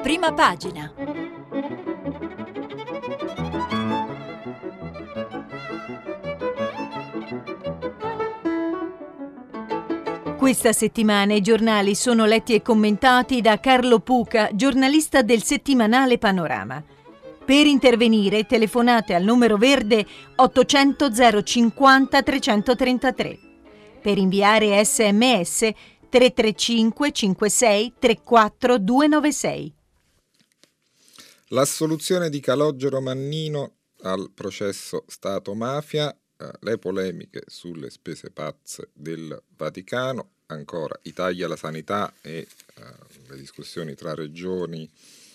Prima pagina. Questa settimana i giornali sono letti e commentati da Carlo Puca, giornalista del settimanale Panorama. Per intervenire telefonate al numero verde 800 050 333. Per inviare SMS 335 56 34 296. L'assoluzione di Calogero Mannino al processo Stato-mafia, le polemiche sulle spese pazze del Vaticano, ancora i tagli alla sanità e le discussioni tra regioni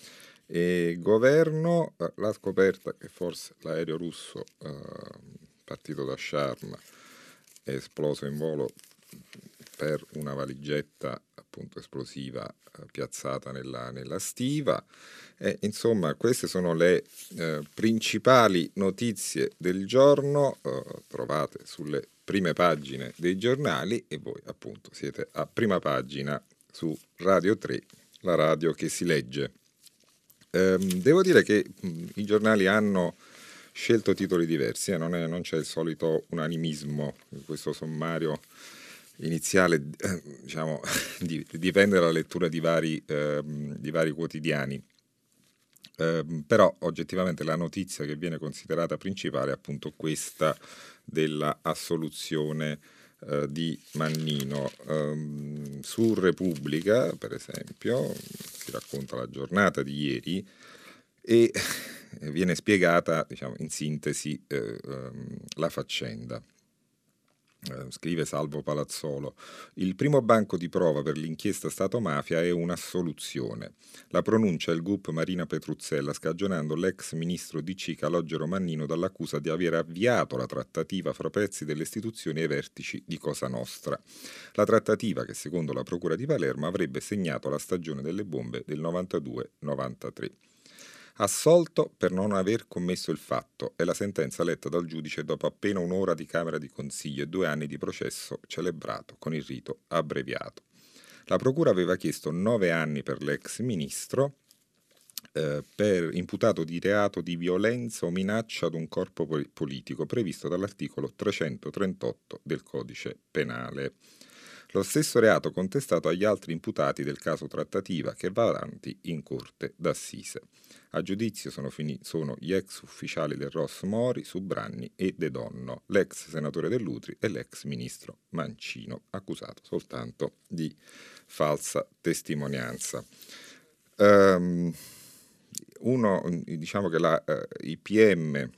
e governo, la scoperta che forse l'aereo russo partito da Sharm è esploso in volo per una valigetta appunto esplosiva piazzata nella stiva. Insomma, queste sono le principali notizie del giorno, trovate sulle prime pagine dei giornali, e voi appunto siete a Prima Pagina su Radio 3, la radio che si legge. Devo dire che i giornali hanno scelto titoli diversi, non c'è il solito unanimismo in questo sommario iniziale, diciamo, dipende dalla lettura di vari quotidiani. Però oggettivamente la notizia che viene considerata principale è appunto questa della assoluzione di Mannino. Su Repubblica, per esempio, si racconta la giornata di ieri e viene spiegata, diciamo, in sintesi la faccenda. Scrive Salvo Palazzolo: il primo banco di prova per l'inchiesta Stato-mafia è un'assoluzione. La pronuncia il GUP Marina Petruzzella, scagionando l'ex ministro DC Calogero Mannino dall'accusa di aver avviato la trattativa fra pezzi delle istituzioni e i vertici di Cosa Nostra. La trattativa che, secondo la Procura di Palermo, avrebbe segnato la stagione delle bombe del 92-93. Assolto per non aver commesso il fatto è la sentenza letta dal giudice dopo appena un'ora di Camera di Consiglio e 2 anni di processo celebrato con il rito abbreviato. La Procura aveva chiesto 9 anni per l'ex ministro per imputato di reato di violenza o minaccia ad un corpo politico previsto dall'articolo 338 del Codice Penale. Lo stesso reato contestato agli altri imputati del caso trattativa che va avanti in corte d'assise. A giudizio sono gli ex ufficiali del Ross Mori, Subranni e De Donno, l'ex senatore Dell'Utri e l'ex ministro Mancino, accusato soltanto di falsa testimonianza. Diciamo che i PM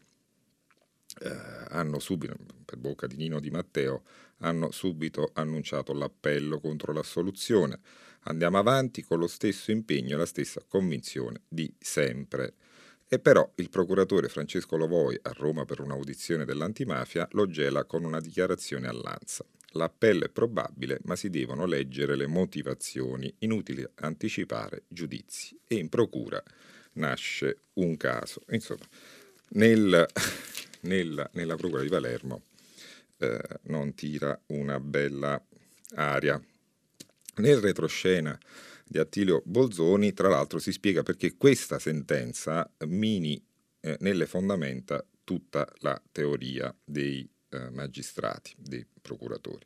hanno subito, per bocca di Nino Di Matteo, hanno subito annunciato l'appello contro l'assoluzione. Andiamo avanti con lo stesso impegno e la stessa convinzione di sempre. E però il procuratore Francesco Lovoi a Roma per un'audizione dell'antimafia lo gela con una dichiarazione all'Ansa. L'appello è probabile, ma si devono leggere le motivazioni, inutile anticipare giudizi. E in procura nasce un caso. Insomma, nella procura di Palermo non tira una bella aria. Nel retroscena di Attilio Bolzoni, tra l'altro, si spiega perché questa sentenza mini nelle fondamenta tutta la teoria dei magistrati, dei procuratori,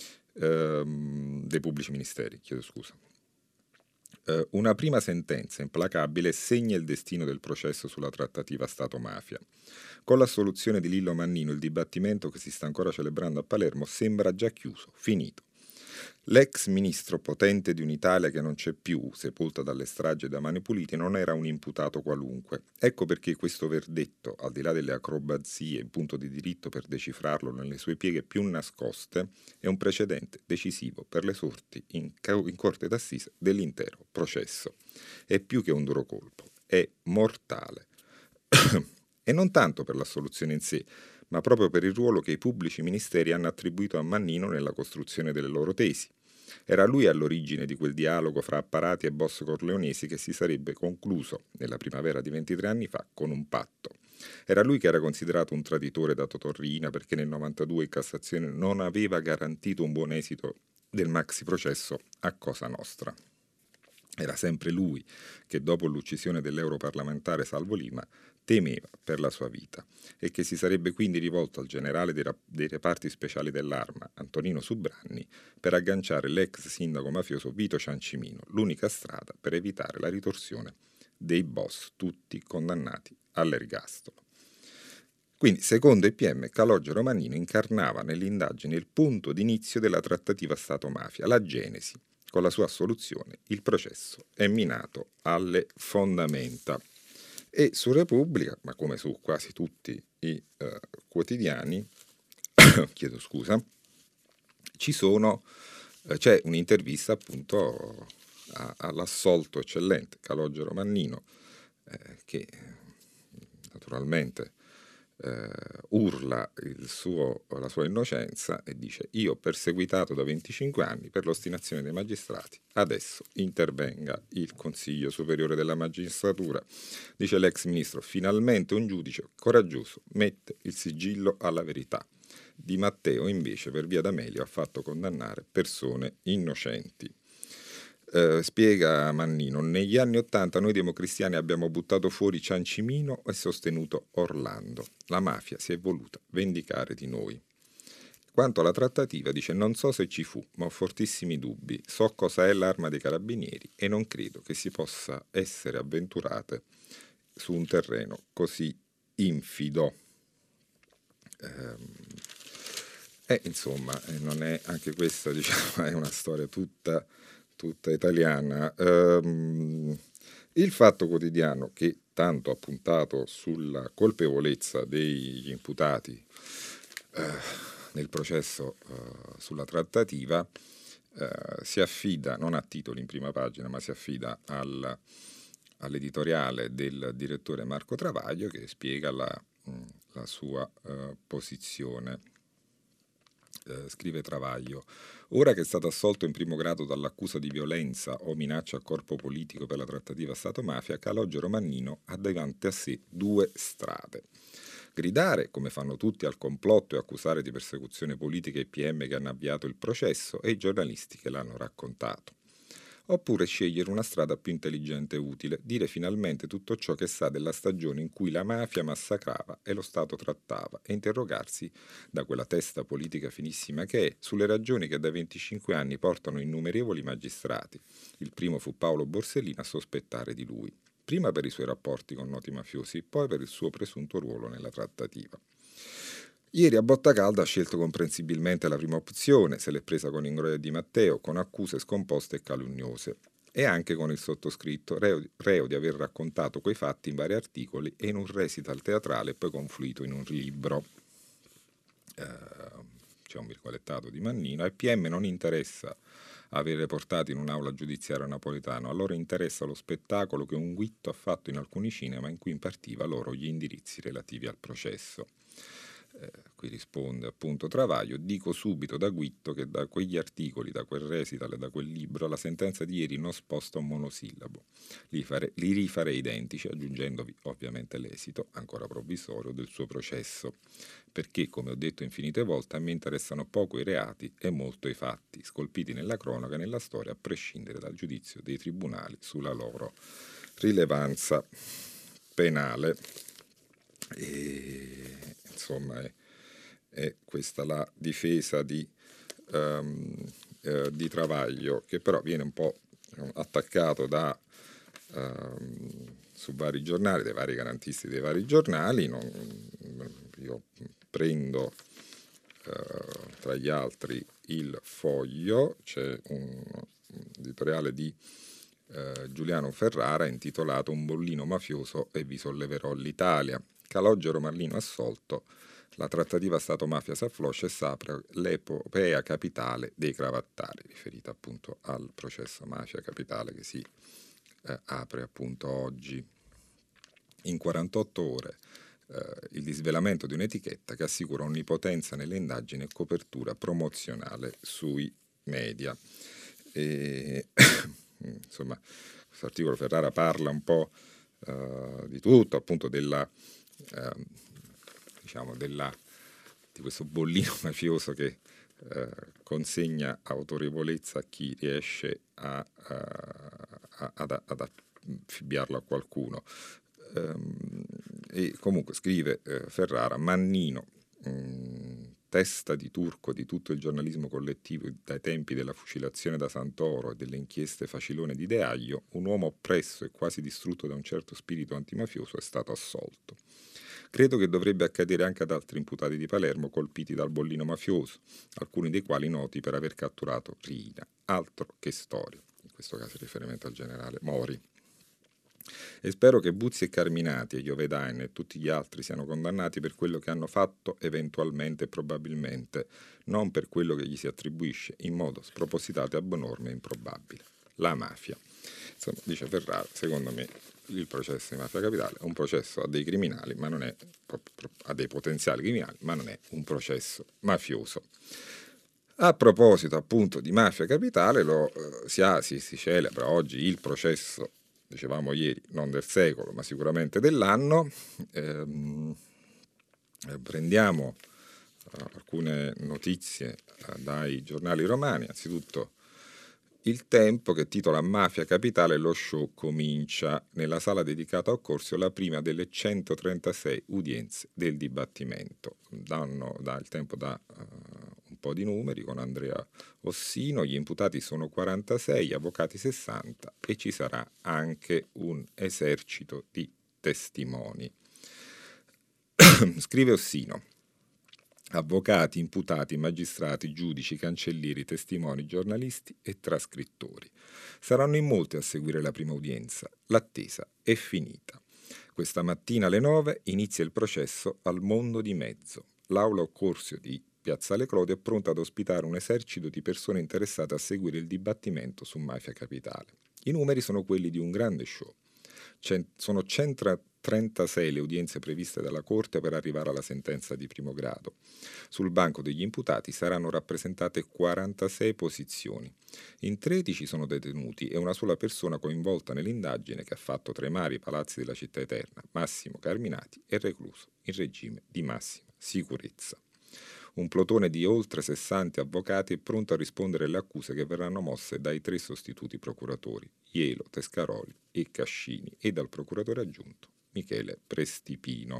dei pubblici ministeri, chiedo scusa. Una prima sentenza implacabile segna il destino del processo sulla trattativa Stato-mafia. Con l'assoluzione di Lillo Mannino il dibattimento che si sta ancora celebrando a Palermo sembra già chiuso, finito. L'ex ministro potente di un'Italia che non c'è più, sepolta dalle stragi e da Mani Pulite, non era un imputato qualunque. Ecco perché questo verdetto, al di là delle acrobazie in punto di diritto per decifrarlo nelle sue pieghe più nascoste, è un precedente decisivo per le sorti in corte d'assise dell'intero processo. È più che un duro colpo, è mortale. E non tanto per l'assoluzione in sé, ma proprio per il ruolo che i pubblici ministeri hanno attribuito a Mannino nella costruzione delle loro tesi. Era lui all'origine di quel dialogo fra apparati e boss corleonesi che si sarebbe concluso nella primavera di 23 anni fa con un patto. Era lui che era considerato un traditore da Totorrina perché nel 92 in Cassazione non aveva garantito un buon esito del maxi processo a Cosa Nostra. Era sempre lui che dopo l'uccisione dell'europarlamentare Salvo Lima temeva per la sua vita e che si sarebbe quindi rivolto al generale dei reparti speciali dell'Arma, Antonino Subranni, per agganciare l'ex sindaco mafioso Vito Ciancimino, l'unica strada per evitare la ritorsione dei boss, tutti condannati all'ergastolo. Quindi, secondo il PM, Calogero Mannino incarnava nell'indagine il punto d'inizio della trattativa Stato-mafia, la genesi. Con la sua assoluzione il processo è minato alle fondamenta. E su Repubblica, ma come su quasi tutti i quotidiani, chiedo scusa, c'è un'intervista appunto all'assolto eccellente Calogero Mannino, che naturalmente urla la sua innocenza e dice: io perseguitato da 25 anni per l'ostinazione dei magistrati, adesso intervenga il Consiglio Superiore della Magistratura. Dice l'ex ministro: finalmente un giudice coraggioso mette il sigillo alla verità. Di Matteo invece per via d'Amelio ha fatto condannare persone innocenti. Spiega Mannino: negli anni '80 noi democristiani abbiamo buttato fuori Ciancimino e sostenuto Orlando. La mafia si è voluta vendicare di noi. Quanto alla trattativa, dice: non so se ci fu, ma ho fortissimi dubbi. So cosa è l'arma dei carabinieri e non credo che si possa essere avventurate su un terreno così infido. Insomma, non è anche questa, diciamo, è una storia tutta italiana. Il Fatto Quotidiano, che tanto ha puntato sulla colpevolezza degli imputati nel processo sulla trattativa, si affida, non a titoli in prima pagina, ma si affida all'editoriale del direttore Marco Travaglio, che spiega la sua posizione. Scrive Travaglio: ora che è stato assolto in primo grado dall'accusa di violenza o minaccia a corpo politico per la trattativa Stato-mafia, Calogero Mannino ha davanti a sé due strade: gridare, come fanno tutti, al complotto e accusare di persecuzione politica i PM che hanno avviato il processo e i giornalisti che l'hanno raccontato. Oppure scegliere una strada più intelligente e utile, dire finalmente tutto ciò che sa della stagione in cui la mafia massacrava e lo Stato trattava e interrogarsi, da quella testa politica finissima che è, sulle ragioni che da 25 anni portano innumerevoli magistrati. Il primo fu Paolo Borsellino a sospettare di lui, prima per i suoi rapporti con noti mafiosi, poi per il suo presunto ruolo nella trattativa. Ieri a botta calda ha scelto comprensibilmente la prima opzione, se l'è presa con Ingroia e Di Matteo, con accuse scomposte e calunniose, e anche con il sottoscritto, reo di aver raccontato quei fatti in vari articoli e in un recital teatrale poi confluito in un libro. C'è un virgolettato di Mannino: ai PM non interessa avere portati in un'aula giudiziaria napoletano, a loro interessa lo spettacolo che un Guitto ha fatto in alcuni cinema in cui impartiva loro gli indirizzi relativi al processo. Qui risponde appunto Travaglio: dico subito da Guitto che da quegli articoli, da quel recital e da quel libro la sentenza di ieri non sposta un monosillabo. Li rifarei identici, aggiungendovi ovviamente l'esito, ancora provvisorio, del suo processo, perché, come ho detto infinite volte, a me interessano poco i reati e molto i fatti, scolpiti nella cronaca e nella storia, a prescindere dal giudizio dei tribunali sulla loro rilevanza penale. E insomma è questa la difesa di Travaglio, che però viene un po' attaccato su vari giornali, dai vari garantisti dei vari giornali. Io prendo tra gli altri Il Foglio, c'è un editoriale di Giuliano Ferrara intitolato Un bollino mafioso e vi solleverò l'Italia. Calogero Mannino assolto, la trattativa Stato-mafia s'affloscia e s'apre l'epopea capitale dei cravattari, riferita appunto al processo Mafia Capitale che si apre appunto oggi. In 48 ore il disvelamento di un'etichetta che assicura onnipotenza nelle indagini e copertura promozionale sui media. Insomma, questo articolo Ferrara parla un po' di tutto, appunto di questo bollino mafioso che consegna autorevolezza a chi riesce a ad affibbiarlo a qualcuno. E comunque scrive Ferrara, Mannino, testa di turco di tutto il giornalismo collettivo dai tempi della fucilazione da Santoro e delle inchieste facilone di De Aglio, un uomo oppresso e quasi distrutto da un certo spirito antimafioso, è stato assolto. Credo che dovrebbe accadere anche ad altri imputati di Palermo colpiti dal bollino mafioso, alcuni dei quali noti per aver catturato Riina. Altro che storia, in questo caso riferimento al generale Mori. E spero che Buzzi e Carminati e Iovedain e tutti gli altri siano condannati per quello che hanno fatto eventualmente e probabilmente, non per quello che gli si attribuisce in modo spropositato e abnorme e improbabile. La mafia. Insomma, dice Ferrara, secondo me il processo di Mafia Capitale è un processo a dei criminali, ma non è a dei potenziali criminali, ma non è un processo mafioso. A proposito appunto di Mafia Capitale, si celebra oggi il processo, dicevamo ieri, non del secolo, ma sicuramente dell'anno. Prendiamo alcune notizie dai giornali romani. Anzitutto Il Tempo, che titola Mafia Capitale, lo show comincia. Nella sala dedicata a Occorsio la prima delle 136 udienze del dibattimento. Il Tempo dà un po' di numeri con Andrea Ossino, gli imputati sono 46, gli avvocati 60 e ci sarà anche un esercito di testimoni. Scrive Ossino: avvocati, imputati, magistrati, giudici, cancellieri, testimoni, giornalisti e trascrittori. Saranno in molti a seguire la prima udienza. L'attesa è finita. Questa mattina alle 9 inizia il processo al Mondo di Mezzo. L'aula Occorsio di Piazzale Clodio è pronta ad ospitare un esercito di persone interessate a seguire il dibattimento su Mafia Capitale. I numeri sono quelli di un grande show. Sono 136 le udienze previste dalla Corte per arrivare alla sentenza di primo grado. Sul banco degli imputati saranno rappresentate 46 posizioni. In 13 sono detenuti e una sola persona coinvolta nell'indagine che ha fatto tremare i palazzi della città eterna, Massimo Carminati, è recluso in regime di massima sicurezza. Un plotone di oltre 60 avvocati è pronto a rispondere alle accuse che verranno mosse dai 3 sostituti procuratori, Ielo, Tescaroli e Cascini, e dal procuratore aggiunto Michele Prestipino.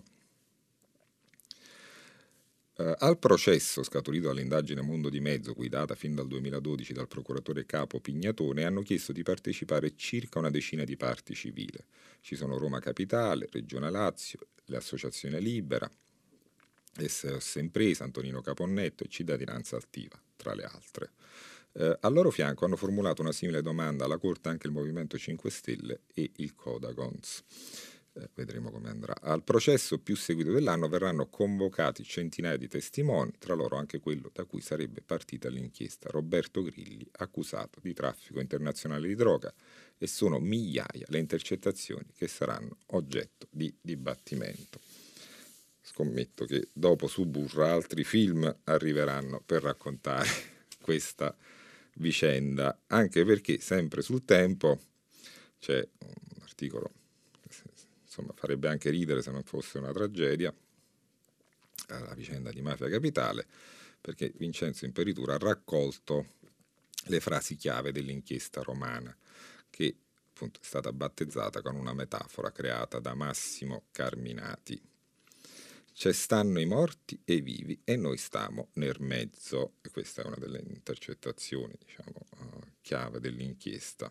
Al processo scaturito dall'indagine Mondo di Mezzo, guidata fin dal 2012 dal procuratore capo Pignatone, hanno chiesto di partecipare circa una decina di parti civili. Ci sono Roma Capitale, Regione Lazio, l'Associazione Libera, SOS Impresa, Antonino Caponnetto e Cittadinanza Attiva, tra le altre. Al loro fianco hanno formulato una simile domanda alla Corte anche il Movimento 5 Stelle e il Codagons. Vedremo come andrà. Al processo più seguito dell'anno verranno convocati centinaia di testimoni, tra loro anche quello da cui sarebbe partita l'inchiesta, Roberto Grilli, accusato di traffico internazionale di droga, e sono migliaia le intercettazioni che saranno oggetto di dibattimento. Scommetto che dopo Suburra altri film arriveranno per raccontare questa vicenda, anche perché sempre sul Tempo c'è un articolo che insomma farebbe anche ridere se non fosse una tragedia, la vicenda di Mafia Capitale, perché Vincenzo Imperitura ha raccolto le frasi chiave dell'inchiesta romana, che appunto è stata battezzata con una metafora creata da Massimo Carminati. C'è stanno i morti e i vivi e noi stiamo nel mezzo. E questa è una delle intercettazioni, chiave dell'inchiesta.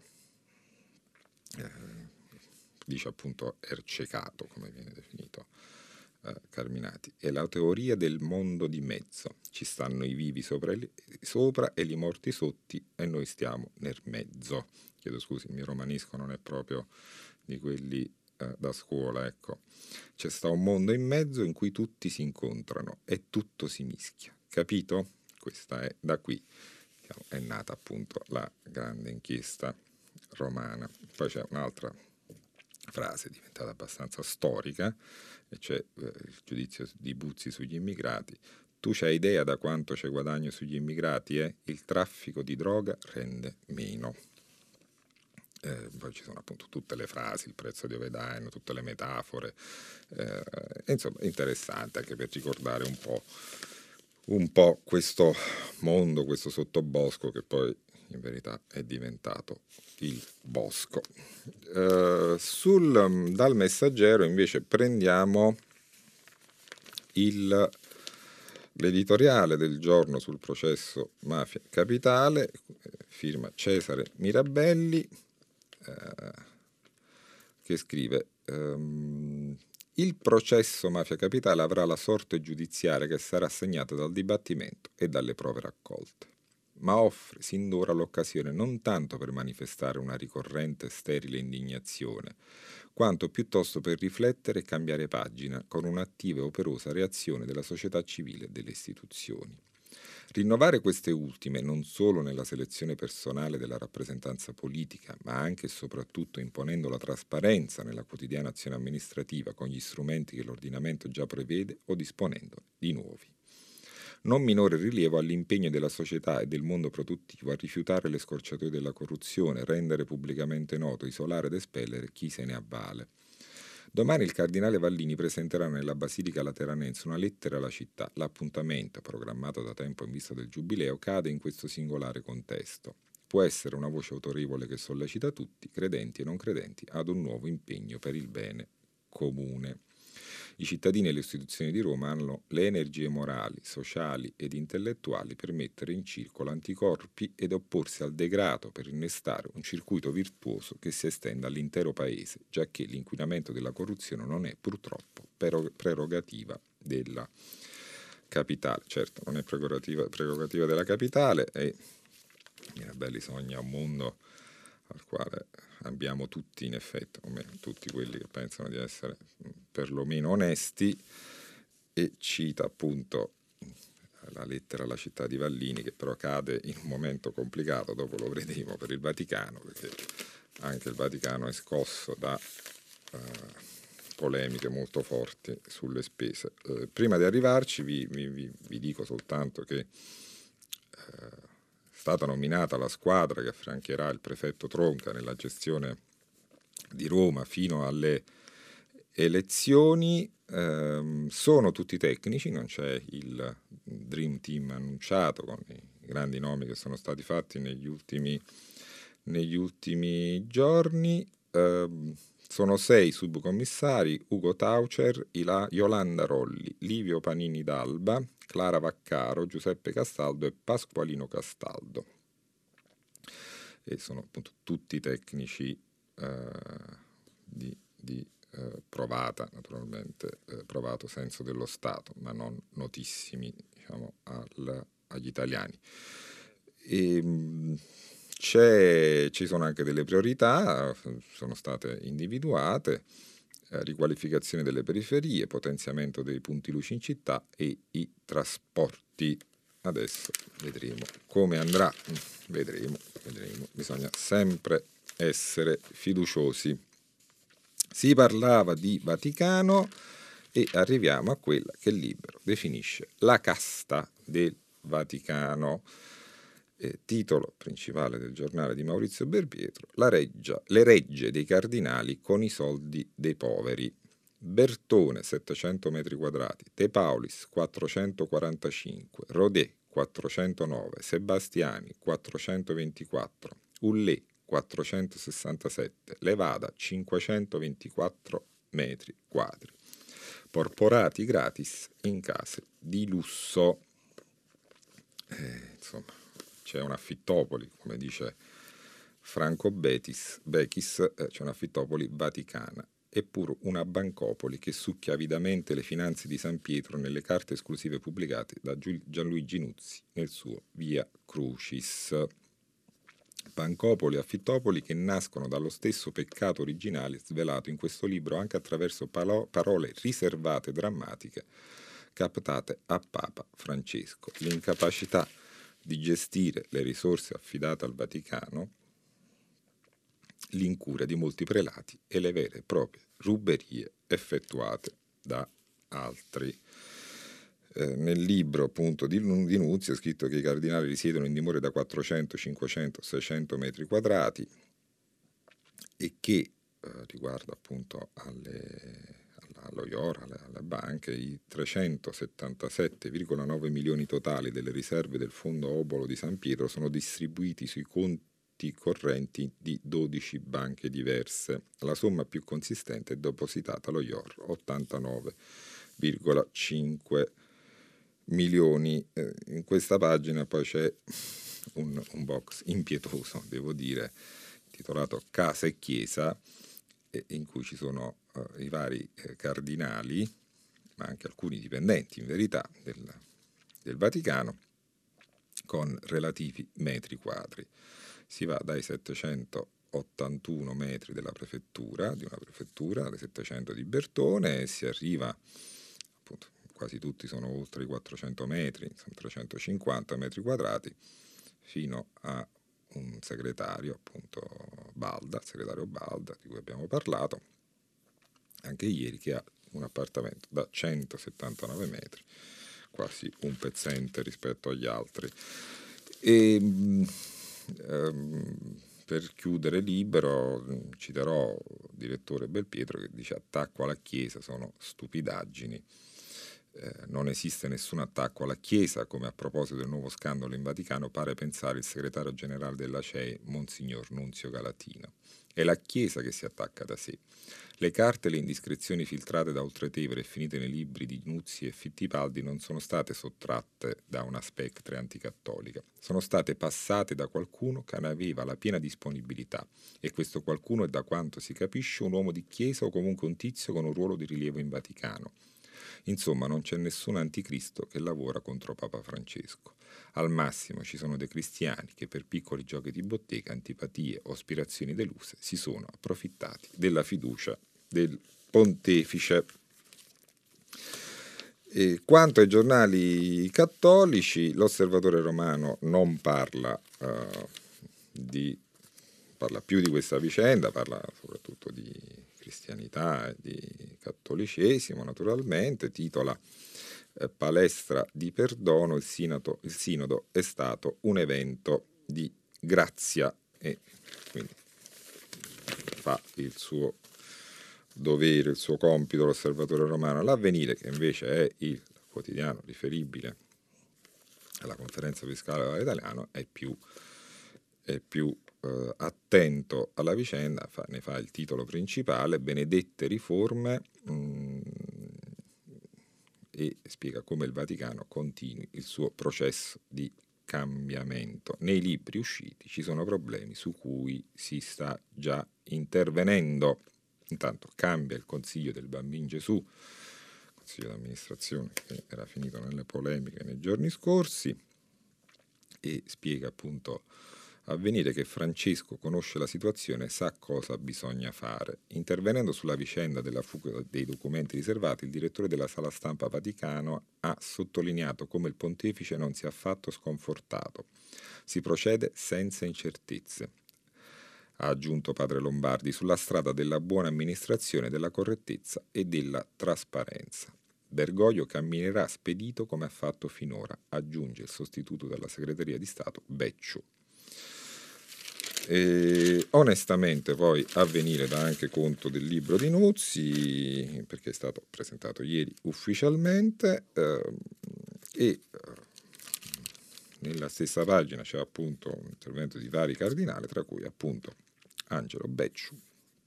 Dice appunto Ercecato, come viene definito Carminati. È la teoria del mondo di mezzo. Ci stanno i vivi sopra e i morti sotto e noi stiamo nel mezzo. Chiedo scusi, il mio romanesco non è proprio di quelli da scuola, ecco. C'è sta un mondo in mezzo in cui tutti si incontrano e tutto si mischia, capito? Questa è da qui è nata appunto la grande inchiesta romana. Poi c'è un'altra frase diventata abbastanza storica, e c'è il giudizio di Buzzi sugli immigrati. Tu c'hai idea da quanto c'è guadagno sugli immigrati? Il traffico di droga rende meno. Poi ci sono appunto tutte le frasi, il prezzo di Ovedain, tutte le metafore, insomma interessante anche per ricordare un po' questo mondo, questo sottobosco che poi in verità è diventato il bosco. Dal Messaggero invece prendiamo l'editoriale del giorno sul processo Mafia Capitale, firma Cesare Mirabelli, che scrive: il processo Mafia Capitale avrà la sorte giudiziaria che sarà segnata dal dibattimento e dalle prove raccolte, ma offre sin d'ora l'occasione non tanto per manifestare una ricorrente e sterile indignazione, quanto piuttosto per riflettere e cambiare pagina con un'attiva e operosa reazione della società civile e delle istituzioni. Rinnovare queste ultime non solo nella selezione personale della rappresentanza politica, ma anche e soprattutto imponendo la trasparenza nella quotidiana azione amministrativa con gli strumenti che l'ordinamento già prevede o disponendo di nuovi. Non minore rilievo all'impegno della società e del mondo produttivo a rifiutare le scorciatoie della corruzione, rendere pubblicamente noto, isolare ed espellere chi se ne avvale. Domani il cardinale Vallini presenterà nella Basilica Lateranense una lettera alla città. L'appuntamento, programmato da tempo in vista del Giubileo, cade in questo singolare contesto. Può essere una voce autorevole che sollecita tutti, credenti e non credenti, ad un nuovo impegno per il bene comune. I cittadini e le istituzioni di Roma hanno le energie morali, sociali ed intellettuali per mettere in circolo anticorpi ed opporsi al degrado per innestare un circuito virtuoso che si estenda all'intero paese, giacché l'inquinamento della corruzione non è purtroppo prerogativa della capitale. Certo, non è prerogativa della capitale, e Mirabelli sogna un mondo al quale abbiamo tutti, in effetti, o meno tutti quelli che pensano di essere perlomeno onesti, e cita appunto la lettera alla città di Vallini, che però cade in un momento complicato, dopo lo vedremo, per il Vaticano, perché anche il Vaticano è scosso da polemiche molto forti sulle spese. Prima di arrivarci vi dico soltanto che è stata nominata la squadra che affiancherà il prefetto Tronca nella gestione di Roma fino alle elezioni. Sono tutti tecnici, non c'è il Dream Team annunciato con i grandi nomi che sono stati fatti negli ultimi giorni. Sono 6 subcommissari: Ugo Taucer, Yolanda Rolli, Livio Panini d'Alba, Clara Vaccaro, Giuseppe Castaldo e Pasqualino Castaldo. E sono appunto tutti tecnici di provata, naturalmente, provato senso dello Stato, ma non notissimi, diciamo, agli italiani. Ci sono anche delle priorità, sono state individuate: riqualificazione delle periferie, potenziamento dei punti luce in città e i trasporti. Adesso vedremo come andrà, vedremo, bisogna sempre essere fiduciosi. Si parlava di Vaticano e arriviamo a quella che il Libero definisce la casta del Vaticano. Titolo principale del giornale di Maurizio Belpietro: le regge dei cardinali con i soldi dei poveri. Bertone 700 metri quadrati, De Paulis 445, Rodet 409, Sebastiani 424, Ullé 467, Levada 524 metri quadri. Porporati gratis in case di lusso. Insomma, c'è un affittopoli, come dice Franco Bechis, c'è un'affittopoli vaticana, eppure una bancopoli che succhia avidamente le finanze di San Pietro nelle carte esclusive pubblicate da Gianluigi Nuzzi nel suo Via Crucis. Bancopoli e affittopoli che nascono dallo stesso peccato originale svelato in questo libro anche attraverso parole riservate e drammatiche captate a Papa Francesco: l'incapacità di gestire le risorse affidate al Vaticano, l'incuria di molti prelati e le vere e proprie ruberie effettuate da altri. Nel libro appunto di Nuzzi è scritto che i cardinali risiedono in dimore da 400, 500, 600 metri quadrati e che riguardo appunto allo IOR, alle banche, i 377,9 milioni totali delle riserve del fondo obolo di San Pietro sono distribuiti sui conti correnti di 12 banche diverse. La somma più consistente è depositata allo IOR, 89,5 milioni. In questa pagina poi c'è un box impietoso, devo dire, titolato Casa e Chiesa, in cui ci sono i vari cardinali, ma anche alcuni dipendenti in verità del Vaticano, con relativi metri quadri. Si va dai 781 metri di una prefettura, alle 700 di Bertone, e si arriva, appunto, quasi tutti sono oltre i 400 metri, sono 350 metri quadrati, fino a un segretario, appunto Balda, il segretario Balda, di cui abbiamo parlato anche ieri, che ha un appartamento da 179 metri, quasi un pezzente rispetto agli altri. E per chiudere libero citerò il direttore Belpietro, che dice: attacco alla Chiesa sono stupidaggini. Non esiste nessun attacco alla Chiesa, come a proposito del nuovo scandalo in Vaticano pare pensare il segretario generale della CEI, Monsignor Nunzio Galatino. È la Chiesa che si attacca da sé. Le carte e le indiscrezioni filtrate da Oltretevere e finite nei libri di Nuzzi e Fittipaldi non sono state sottratte da una spectre anticattolica, sono state passate da qualcuno che ne aveva la piena disponibilità, e questo qualcuno è, da quanto si capisce, un uomo di Chiesa o comunque un tizio con un ruolo di rilievo in Vaticano. Insomma, non c'è nessun anticristo che lavora contro Papa Francesco. Al massimo ci sono dei cristiani che per piccoli giochi di bottega, antipatie o aspirazioni deluse si sono approfittati della fiducia del pontefice. E quanto ai giornali cattolici, l'Osservatore Romano non parla più di questa vicenda, parla soprattutto di cristianità e di cattolicesimo, naturalmente. Titola palestra di perdono, il sinodo è stato un evento di grazia, e quindi fa il suo dovere, il suo compito l'Osservatore Romano. L'Avvenire, che invece è il quotidiano riferibile alla Conferenza Episcopale Italiana, è più attento alla vicenda, ne fa il titolo principale: benedette riforme, e spiega come il Vaticano continui il suo processo di cambiamento. Nei libri usciti ci sono problemi su cui si sta già intervenendo. Intanto cambia il Consiglio del Bambino Gesù, Consiglio d'amministrazione che era finito nelle polemiche nei giorni scorsi, e spiega appunto Avvenire che Francesco conosce la situazione e sa cosa bisogna fare. Intervenendo sulla vicenda della fuga dei documenti riservati, il direttore della Sala Stampa Vaticano ha sottolineato come il pontefice non sia affatto sconfortato. Si procede senza incertezze, ha aggiunto padre Lombardi, sulla strada della buona amministrazione, della correttezza e della trasparenza. Bergoglio camminerà spedito come ha fatto finora, aggiunge il sostituto della segreteria di Stato Becciu. E onestamente poi Avvenire dà anche conto del libro di Nuzzi, perché è stato presentato ieri ufficialmente, e nella stessa pagina c'è appunto un intervento di vari cardinali, tra cui appunto Angelo Becciu,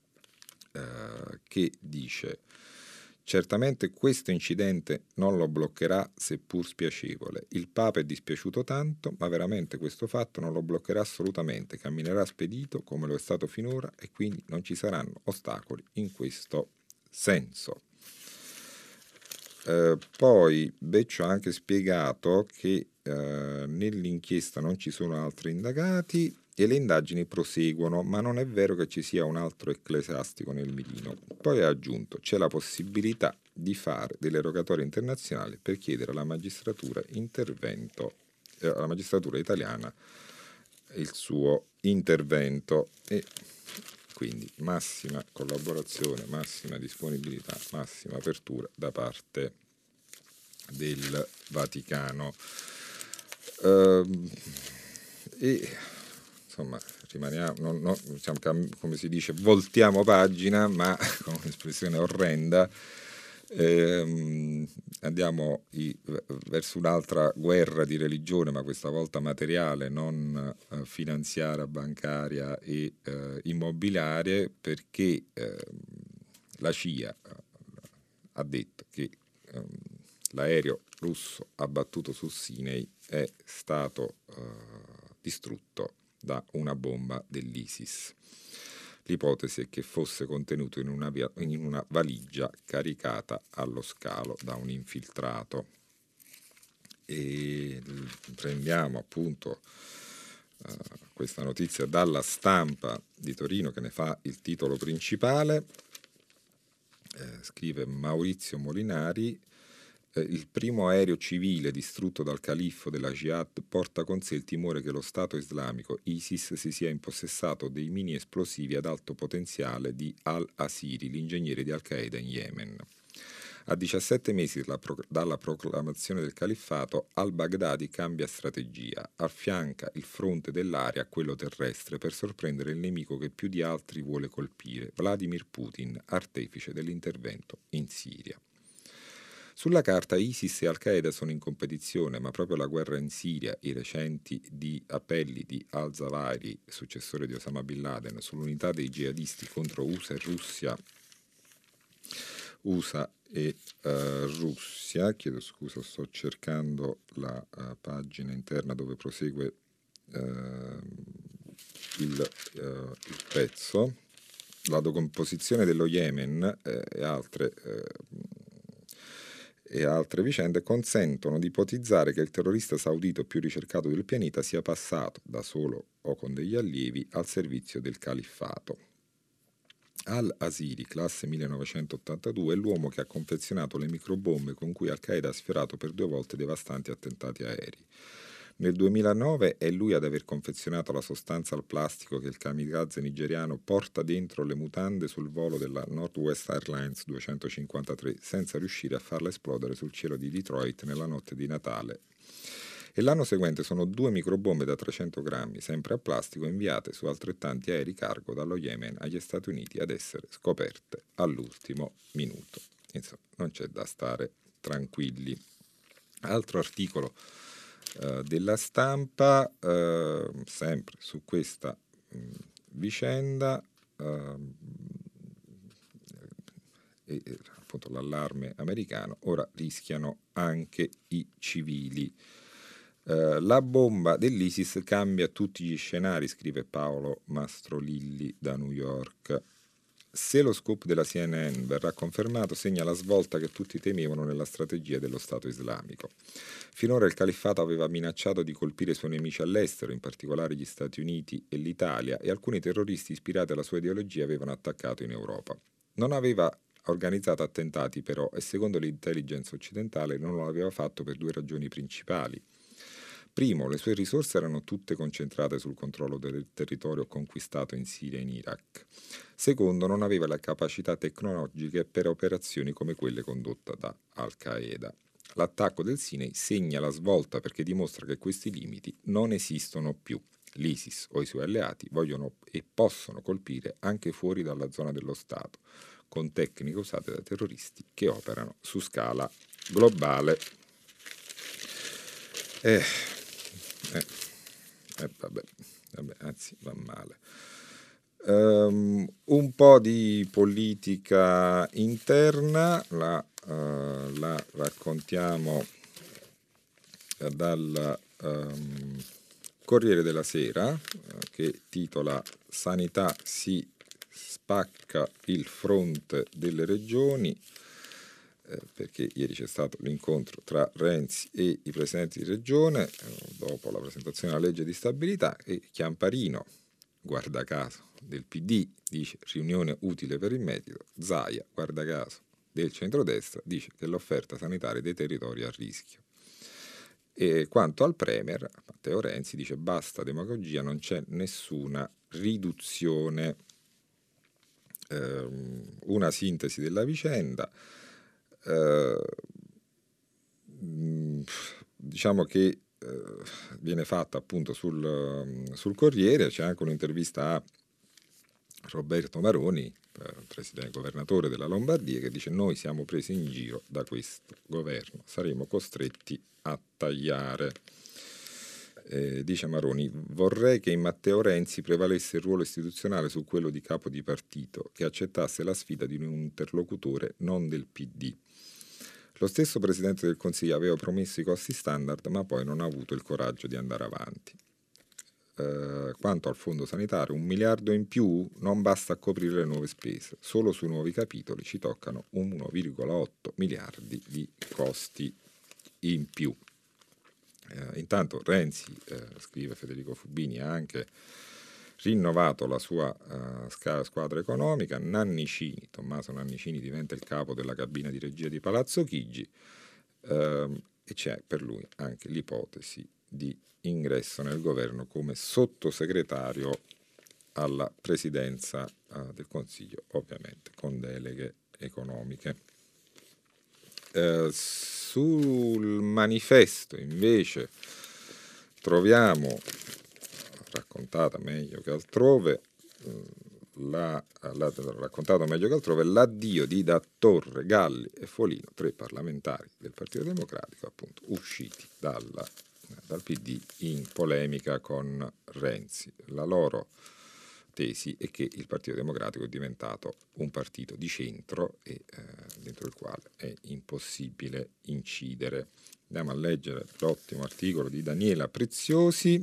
che dice: certamente questo incidente non lo bloccherà, seppur spiacevole. Il Papa è dispiaciuto tanto, ma veramente questo fatto non lo bloccherà assolutamente. Camminerà spedito come lo è stato finora, e quindi non ci saranno ostacoli in questo senso. Poi Becciu ha anche spiegato che nell'inchiesta non ci sono altri indagati e le indagini proseguono, ma non è vero che ci sia un altro ecclesiastico nel mirino. Poi ha aggiunto: c'è la possibilità di fare delle rogatorie internazionali per chiedere alla magistratura alla magistratura italiana il suo intervento, e quindi massima collaborazione, massima disponibilità, massima apertura da parte del Vaticano. E insomma rimaniamo, come si dice, voltiamo pagina, ma con un'espressione orrenda, Andiamo verso un'altra guerra di religione, ma questa volta materiale, non finanziaria, bancaria e immobiliare, perché la CIA ha detto che l'aereo russo abbattuto su Sinai è stato distrutto da una bomba dell'ISIS. L'ipotesi è che fosse contenuto in una valigia caricata allo scalo da un infiltrato. E prendiamo appunto questa notizia dalla Stampa di Torino, che ne fa il titolo principale. Scrive Maurizio Molinari: il primo aereo civile distrutto dal califfo della Jihad porta con sé il timore che lo Stato islamico ISIS si sia impossessato dei mini esplosivi ad alto potenziale di Al-Asiri, l'ingegnere di Al-Qaeda in Yemen. A 17 mesi dalla proclamazione del califfato, al-Baghdadi cambia strategia, affianca il fronte dell'aria a quello terrestre per sorprendere il nemico che più di altri vuole colpire, Vladimir Putin, artefice dell'intervento in Siria. Sulla carta ISIS e Al-Qaeda sono in competizione, ma proprio la guerra in Siria, i recenti appelli di al-Zawahiri, successore di Osama Bin Laden, sull'unità dei jihadisti contro USA e Russia, chiedo scusa, sto cercando la pagina interna dove prosegue il pezzo, la decomposizione dello Yemen e altre vicende consentono di ipotizzare che il terrorista saudito più ricercato del pianeta sia passato, da solo o con degli allievi, al servizio del califfato. Al-Asiri, classe 1982, è l'uomo che ha confezionato le microbombe con cui Al-Qaeda ha sfiorato per 2 volte devastanti attentati aerei. Nel 2009 è lui ad aver confezionato la sostanza al plastico che il kamikaze nigeriano porta dentro le mutande sul volo della Northwest Airlines 253, senza riuscire a farla esplodere sul cielo di Detroit nella notte di Natale. E l'anno seguente sono 2 microbombe da 300 grammi, sempre a plastico, inviate su altrettanti aerei cargo dallo Yemen agli Stati Uniti ad essere scoperte all'ultimo minuto. Insomma, non c'è da stare tranquilli. Altro articolo della Stampa, sempre su questa vicenda, e appunto l'allarme americano, ora rischiano anche i civili. La bomba dell'ISIS cambia tutti gli scenari, scrive Paolo Mastrolilli da New York. Se lo scoop della CNN verrà confermato, segna la svolta che tutti temevano nella strategia dello Stato islamico. Finora il califfato aveva minacciato di colpire i suoi nemici all'estero, in particolare gli Stati Uniti e l'Italia, e alcuni terroristi ispirati alla sua ideologia avevano attaccato in Europa. Non aveva organizzato attentati però, e secondo l'intelligence occidentale non lo aveva fatto per 2 ragioni principali. Primo, le sue risorse erano tutte concentrate sul controllo del territorio conquistato in Siria e in Iraq. Secondo, non aveva le capacità tecnologiche per operazioni come quelle condotte da Al-Qaeda. L'attacco del Sinai segna la svolta perché dimostra che questi limiti non esistono più. L'ISIS o i suoi alleati vogliono e possono colpire anche fuori dalla zona dello Stato, con tecniche usate da terroristi che operano su scala globale. Vabbè, anzi va male. Un po' di politica interna la raccontiamo dal Corriere della Sera, che titola Sanità si spacca il fronte delle regioni, perché ieri c'è stato l'incontro tra Renzi e i presidenti di regione dopo la presentazione della legge di stabilità, e Chiamparino, guarda caso, del PD dice riunione utile per il medico, Zaia, guarda caso, del centrodestra dice che l'offerta sanitaria dei territori è a rischio. E quanto al Premier, Matteo Renzi dice basta demagogia, non c'è nessuna riduzione. Una sintesi della vicenda. Diciamo che viene fatta appunto sul Corriere, c'è anche un'intervista a Roberto Maroni, presidente governatore della Lombardia, che dice: noi siamo presi in giro da questo governo, saremo costretti a tagliare. Dice Maroni: vorrei che in Matteo Renzi prevalesse il ruolo istituzionale su quello di capo di partito, che accettasse la sfida di un interlocutore non del PD. Lo stesso Presidente del Consiglio aveva promesso i costi standard, ma poi non ha avuto il coraggio di andare avanti. Quanto al fondo sanitario, 1 miliardo in più non basta a coprire le nuove spese. Solo sui nuovi capitoli ci toccano 1,8 miliardi di costi in più. Intanto Renzi, scrive Federico Fubini, ha anche rinnovato la sua squadra economica. Tommaso Nannicini diventa il capo della cabina di regia di Palazzo Chigi, e c'è per lui anche l'ipotesi di ingresso nel governo come sottosegretario alla presidenza del Consiglio, ovviamente con deleghe economiche. Sul Manifesto invece troviamo, raccontata meglio che altrove, l'addio di Da Torre, Galli e Folino, 3 parlamentari del Partito Democratico, appunto usciti dal PD in polemica con Renzi. La loro tesi è che il Partito Democratico è diventato un partito di centro e dentro il quale è impossibile incidere. Andiamo a leggere l'ottimo articolo di Daniela Preziosi,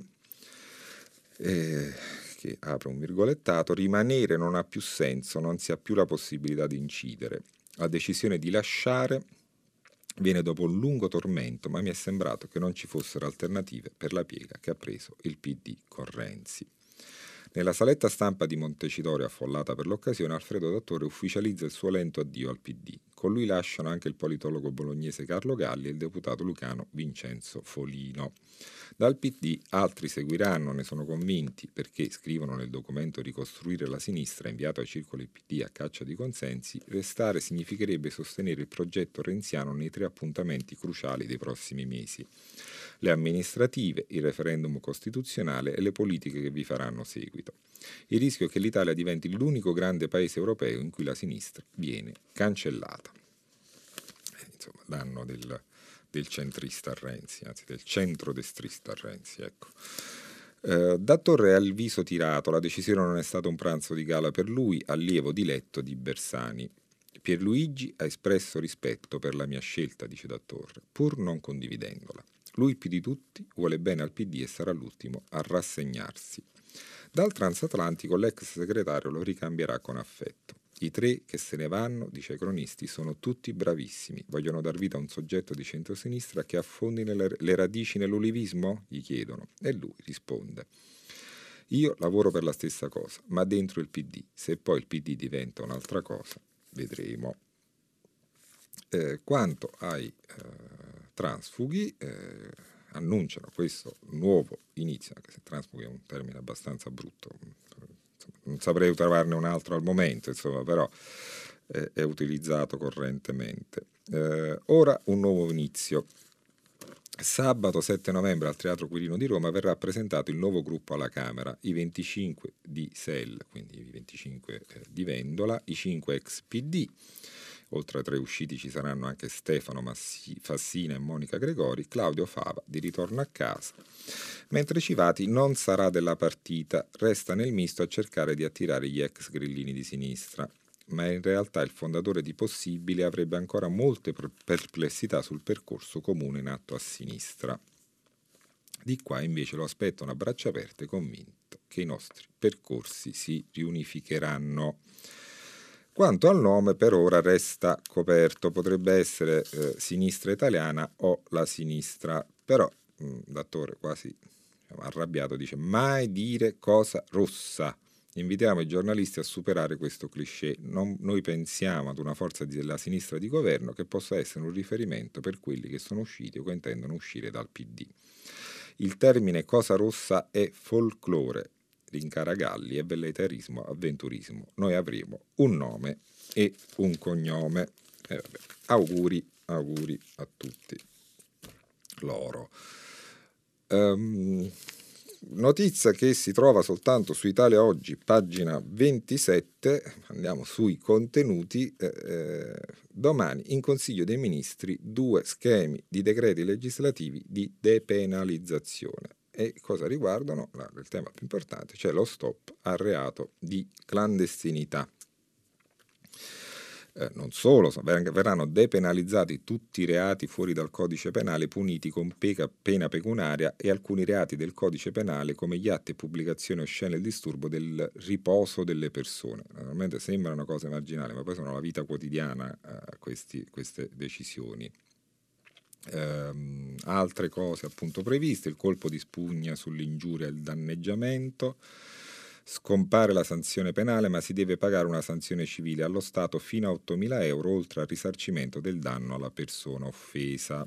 che apre un virgolettato: rimanere non ha più senso, non si ha più la possibilità di incidere. La decisione di lasciare viene dopo un lungo tormento, ma mi è sembrato che non ci fossero alternative per la piega che ha preso il PD con Renzi. Nella saletta stampa di Montecitorio, affollata per l'occasione, Alfredo Dattore ufficializza il suo lento addio al PD. Con lui lasciano anche il politologo bolognese Carlo Galli e il deputato lucano Vincenzo Folino. Dal PD altri seguiranno, ne sono convinti, perché, scrivono nel documento Ricostruire la sinistra, inviato ai circoli PD a caccia di consensi, restare significherebbe sostenere il progetto renziano nei 3 appuntamenti cruciali dei prossimi mesi: le amministrative, il referendum costituzionale e le politiche che vi faranno seguito. Il rischio è che l'Italia diventi l'unico grande paese europeo in cui la sinistra viene cancellata. Insomma, l'anno del centrista Renzi, anzi del centrodestrista Renzi, ecco. Da Torre ha il viso tirato, la decisione non è stata un pranzo di gala per lui, allievo diletto di Bersani. Pierluigi ha espresso rispetto per la mia scelta, dice Da Torre, pur non condividendola. Lui, più di tutti, vuole bene al PD e sarà l'ultimo a rassegnarsi. Dal transatlantico l'ex segretario lo ricambierà con affetto. I 3 che se ne vanno, dice ai cronisti, sono tutti bravissimi. Vogliono dar vita a un soggetto di centrosinistra che affondi le radici nell'olivismo? Gli chiedono. E lui risponde: io lavoro per la stessa cosa, ma dentro il PD. Se poi il PD diventa un'altra cosa, vedremo. Quanto ai transfughi, annunciano questo nuovo inizio, anche se transfughi è un termine abbastanza brutto, non saprei trovarne un altro al momento, insomma, però è utilizzato correntemente. Ora un nuovo inizio. Sabato 7 novembre al Teatro Quirino di Roma verrà presentato il nuovo gruppo alla Camera, i 25 di SEL, quindi i 25 di Vendola, i 5 ex PD. Oltre ai 3 usciti ci saranno anche Stefano Fassina e Monica Gregori, Claudio Fava di ritorno a casa. Mentre Civati non sarà della partita, resta nel misto a cercare di attirare gli ex grillini di sinistra, ma in realtà il fondatore di Possibile avrebbe ancora molte perplessità sul percorso comune in atto a sinistra. Di qua invece lo aspettano a braccia aperte, convinto che i nostri percorsi si riunificheranno. Quanto al nome, per ora resta coperto, potrebbe essere Sinistra Italiana o la Sinistra, però Dattore quasi arrabbiato dice: mai dire Cosa Rossa. Invitiamo i giornalisti a superare questo cliché. Noi pensiamo ad una forza della sinistra di governo che possa essere un riferimento per quelli che sono usciti o che intendono uscire dal PD. Il termine Cosa Rossa è folklore, rincara Galli, e velleitarismo, avventurismo. Noi avremo un nome e un cognome. Auguri a tutti loro. Notizia che si trova soltanto su Italia Oggi, pagina 27, andiamo sui contenuti, domani in Consiglio dei Ministri 2 schemi di decreti legislativi di depenalizzazione. E cosa riguardano? Il tema più importante, cioè lo stop al reato di clandestinità. Non solo, verranno depenalizzati tutti i reati fuori dal codice penale puniti con pena pecuniaria e alcuni reati del codice penale come gli atti e pubblicazioni oscene e il disturbo del riposo delle persone. Naturalmente sembrano cose marginali, ma poi sono la vita quotidiana queste decisioni. Altre cose appunto previste: il colpo di spugna sull'ingiuria e il danneggiamento. Scompare la sanzione penale, ma si deve pagare una sanzione civile allo Stato fino a 8.000 euro, oltre al risarcimento del danno alla persona offesa,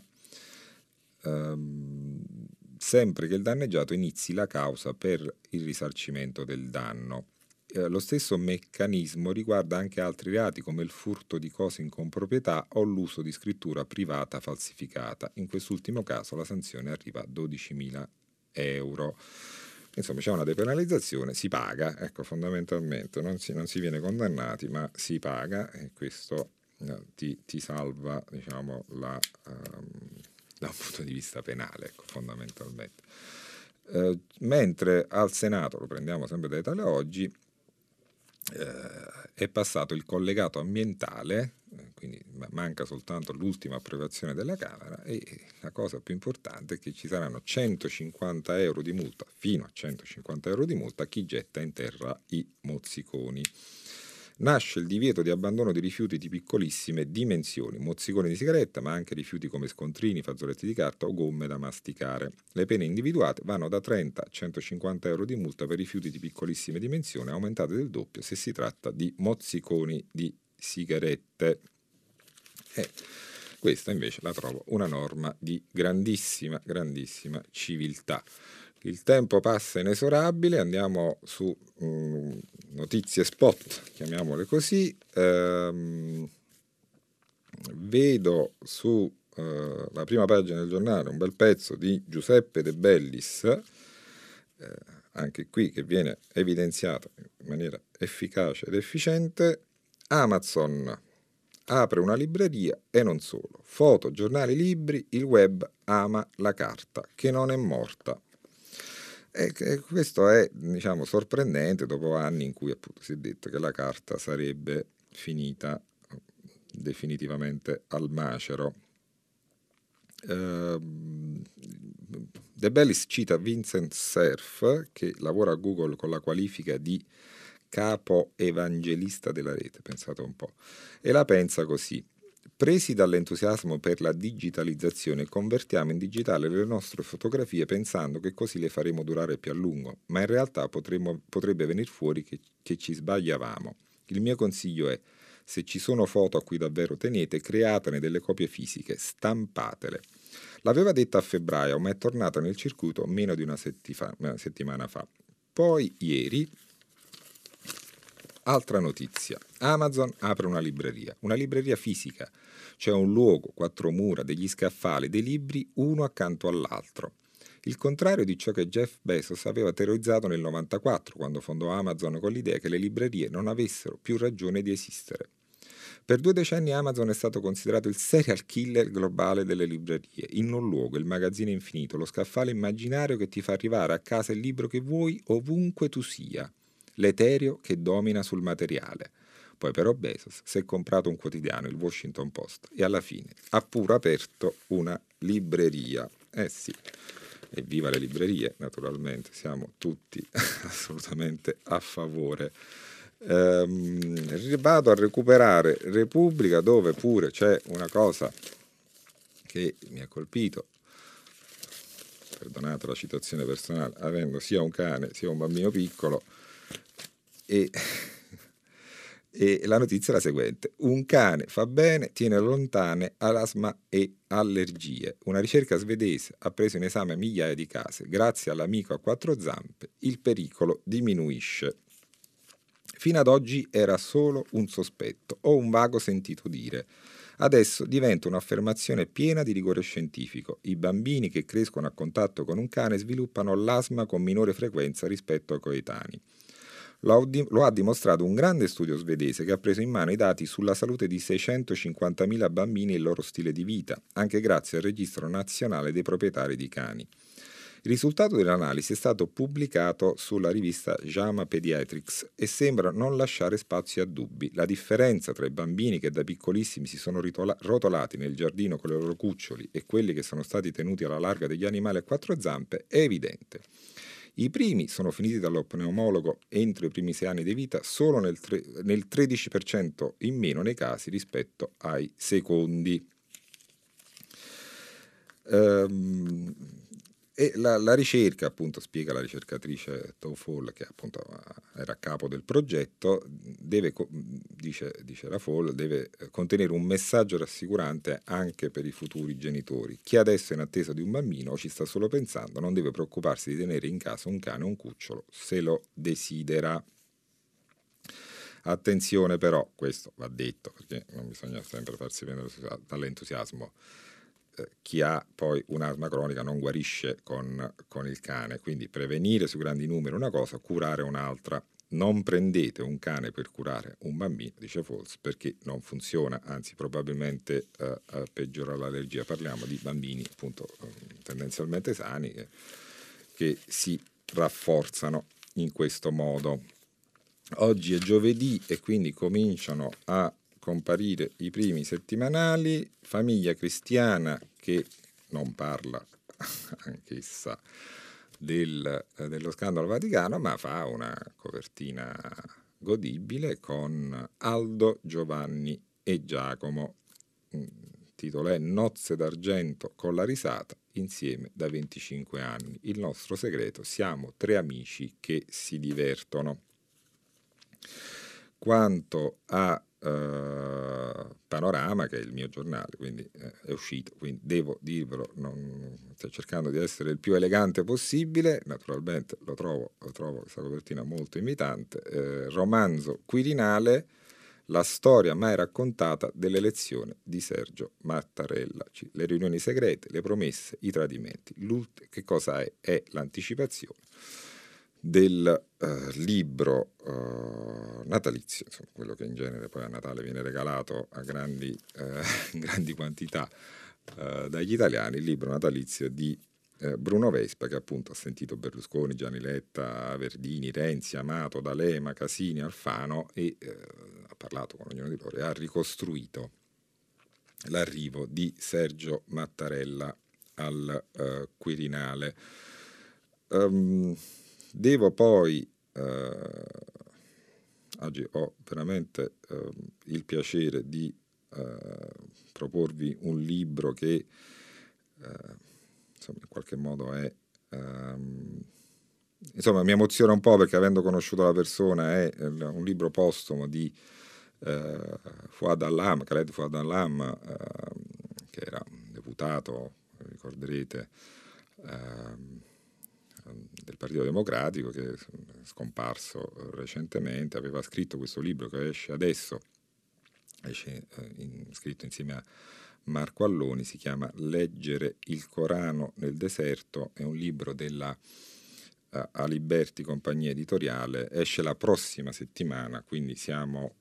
sempre che il danneggiato inizi la causa per il risarcimento del danno. Lo stesso meccanismo riguarda anche altri reati come il furto di cose in comproprietà o l'uso di scrittura privata falsificata. In quest'ultimo caso la sanzione arriva a 12.000 euro. Insomma, c'è una depenalizzazione, si paga, ecco, fondamentalmente non si viene condannati, ma si paga, e questo ti salva, diciamo, da un punto di vista penale, ecco, fondamentalmente. Mentre al Senato, lo prendiamo sempre da Italia Oggi, è passato il collegato ambientale, quindi manca soltanto l'ultima approvazione della Camera, e la cosa più importante è che ci saranno 150 euro di multa, fino a 150 euro di multa a chi getta in terra i mozziconi. Nasce il divieto di abbandono di rifiuti di piccolissime dimensioni, mozziconi di sigaretta, ma anche rifiuti come scontrini, fazzoletti di carta o gomme da masticare. Le pene individuate vanno da 30 a 150 euro di multa per rifiuti di piccolissime dimensioni, aumentate del doppio se si tratta di mozziconi di sigarette. Questa invece la trovo una norma di grandissima civiltà. Il tempo passa inesorabile, andiamo su notizie spot, chiamiamole così. Vedo su la prima pagina del giornale un bel pezzo di Giuseppe De Bellis, anche qui che viene evidenziato in maniera efficace ed efficiente. Amazon apre una libreria e non solo. Foto, giornali, libri, il web ama la carta, che non è morta. E questo è, diciamo, sorprendente dopo anni in cui appunto si è detto che la carta sarebbe finita definitivamente al macero. De Bellis cita Vincent Cerf, che lavora a Google con la qualifica di capo evangelista della rete, pensate un po', e la pensa così: presi dall'entusiasmo per la digitalizzazione, convertiamo in digitale le nostre fotografie pensando che così le faremo durare più a lungo, ma in realtà potrebbe venir fuori che ci sbagliavamo. Il mio consiglio è: se ci sono foto a cui davvero tenete, createne delle copie fisiche, stampatele. L'aveva detta a febbraio, ma è tornata nel circuito meno di una settimana fa. Poi ieri, altra notizia: Amazon apre una libreria fisica, cioè un luogo, 4 mura, degli scaffali, dei libri uno accanto all'altro. Il contrario di ciò che Jeff Bezos aveva teorizzato nel 1994, quando fondò Amazon con l'idea che le librerie non avessero più ragione di esistere. Per 2 decenni Amazon è stato considerato il serial killer globale delle librerie. In un luogo, il magazzino infinito, lo scaffale immaginario che ti fa arrivare a casa il libro che vuoi ovunque tu sia. L'etereo che domina sul materiale. Poi però Bezos si è comprato un quotidiano, il Washington Post, e alla fine ha pure aperto una libreria. Sì, evviva le librerie, naturalmente, siamo tutti assolutamente a favore. Vado a recuperare Repubblica, dove pure c'è una cosa che mi ha colpito, perdonate la citazione personale, avendo sia un cane sia un bambino piccolo, e la notizia è la seguente: un cane fa bene, tiene lontane asma e allergie. Una ricerca svedese ha preso in esame migliaia di casi. Grazie all'amico a 4 zampe il pericolo diminuisce. Fino ad oggi era solo un sospetto o un vago sentito dire. adesso diventa un'affermazione piena di rigore scientifico. I bambini che crescono a contatto con un cane sviluppano l'asma con minore frequenza rispetto ai coetanei. Lo ha dimostrato un grande studio svedese che ha preso in mano i dati sulla salute di 650.000 bambini e il loro stile di vita, anche grazie al registro nazionale dei proprietari di cani. Il risultato dell'analisi è stato pubblicato sulla rivista JAMA Pediatrics e sembra non lasciare spazio a dubbi. La differenza tra i bambini che da piccolissimi si sono rotolati nel giardino con i loro cuccioli e quelli che sono stati tenuti alla larga degli animali a quattro zampe è evidente. I primi sono finiti dallo pneumologo entro i primi 6 anni di vita solo nel 13% in meno nei casi rispetto ai secondi. E la ricerca, appunto, spiega la ricercatrice Fall, che appunto era a capo del progetto, dice la Fall, deve contenere un messaggio rassicurante anche per i futuri genitori. Chi adesso è in attesa di un bambino o ci sta solo pensando non deve preoccuparsi di tenere in casa un cane o un cucciolo se lo desidera. Attenzione però, questo va detto, perché non bisogna sempre farsi prendere dall'entusiasmo. Chi ha poi un'asma cronica non guarisce con il cane, quindi prevenire su grandi numeri una cosa, curare un'altra. Non prendete un cane per curare un bambino, dice Falls, perché non funziona, anzi probabilmente peggiora l'allergia. Parliamo di bambini appunto tendenzialmente sani che si rafforzano in questo modo. Oggi è giovedì e quindi cominciano a comparire i primi settimanali. Famiglia Cristiana, che non parla anch'essa dello scandalo Vaticano, ma fa una copertina godibile con Aldo, Giovanni e Giacomo. Il titolo è Nozze d'argento con la risata, insieme da 25 anni. Il nostro segreto: siamo 3 amici che si divertono. Quanto a Panorama, che è il mio giornale, quindi è uscito, quindi devo dirvelo, sto cercando di essere il più elegante possibile, naturalmente lo trovo questa copertina molto invitante. Romanzo Quirinale, la storia mai raccontata dell'elezione di Sergio Mattarella, le riunioni segrete, le promesse, i tradimenti. Che cosa è? È l'anticipazione del libro natalizio, insomma, quello che in genere poi a Natale viene regalato a grandi quantità dagli italiani, il libro natalizio di Bruno Vespa, che appunto ha sentito Berlusconi, Gianni Letta, Verdini, Renzi, Amato, D'Alema, Casini, Alfano e ha parlato con ognuno di loro e ha ricostruito l'arrivo di Sergio Mattarella al Quirinale. Devo poi, oggi ho veramente il piacere di proporvi un libro che insomma in qualche modo è insomma mi emoziona un po', perché avendo conosciuto la persona è un libro postumo di Fouad Allam, Khaled Fouad Allam, che era un deputato, ricorderete, del Partito Democratico, che è scomparso recentemente. Aveva scritto questo libro che esce adesso, scritto insieme a Marco Alloni, si chiama Leggere il Corano nel deserto, è un libro della Aliberti compagnia editoriale, esce la prossima settimana, quindi siamo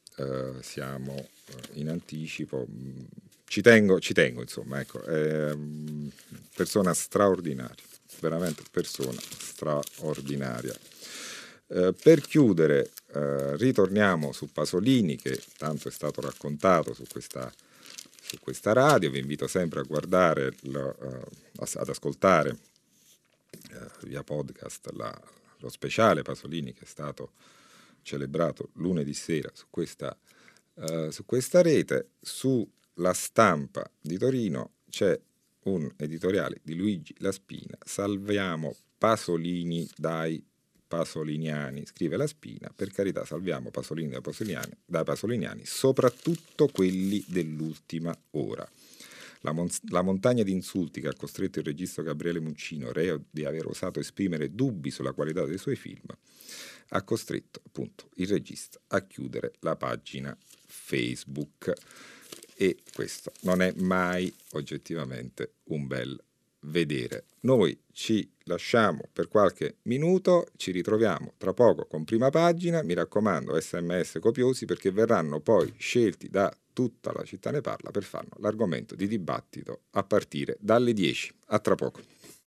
in anticipo. Ci tengo insomma, ecco, persona straordinaria, veramente persona straordinaria. Per chiudere, ritorniamo su Pasolini, che tanto è stato raccontato su questa radio. Vi invito sempre a guardare, ad ascoltare via podcast lo speciale Pasolini, che è stato celebrato lunedì sera su questa rete. Sulla Stampa di Torino c'è un editoriale di Luigi La Spina: salviamo Pasolini dai pasoliniani. Scrive La Spina: per carità, salviamo Pasolini dai pasoliniani, soprattutto quelli dell'ultima ora. La montagna di insulti che ha costretto il regista Gabriele Muccino, reo di aver osato esprimere dubbi sulla qualità dei suoi film, ha costretto appunto il regista a chiudere la pagina Facebook. e questo non è mai oggettivamente un bel vedere. Noi ci lasciamo per qualche minuto, ci ritroviamo tra poco con Prima Pagina, mi raccomando SMS copiosi perché verranno poi scelti da tutta la città ne parla per farlo l'argomento di dibattito a partire dalle 10. A tra poco.